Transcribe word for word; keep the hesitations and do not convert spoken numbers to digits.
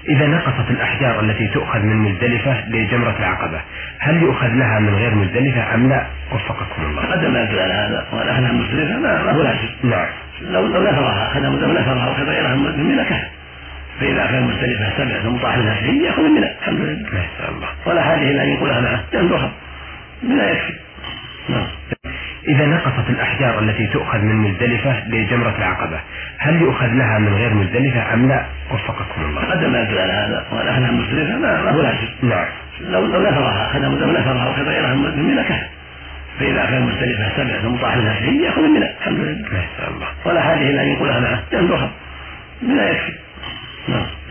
إذا نقصت الأحجار التي تؤخذ من مزدلفة لجمرة العقبة هل يؤخذ لها من غير مزدلفة أم لا؟ وفقكم الله. تقدم ما يدل على هذا، والأخذ من مزدلفة ما هو لازم. نعم. لو لو نثرها أخذ لو نثرها وأخذ غيرها من منى كفى. فإذا أخذ مزدلفة سبع ثم طاح منها شيء يأخذ من منى الحمد لله. ما شاء الله. ولا حاجة إلى أن ينقلها معه لأنه أخذ منى يكفي. نعم. إذا نقصت الأحجار التي تؤخذ من مزدلفة لجمرة العقبة هل يؤخذ لها من غير مزدلفة أم لا؟ وفقكم الله. تقدم ما يدل على هذا، والأخذ من مزدلفة ما هو لازم. نعم. لو لو نثرها أخذ لو نثرها وأخذ غيرها من منى كفى. فإذا أخذ مزدلفة سبع ثم طاح منها شيء يأخذ من منى الحمد لله. ما شاء الله. ولا حاجة إلى أن ينقلها معه لأنه أخذ منى يكفي. نعم.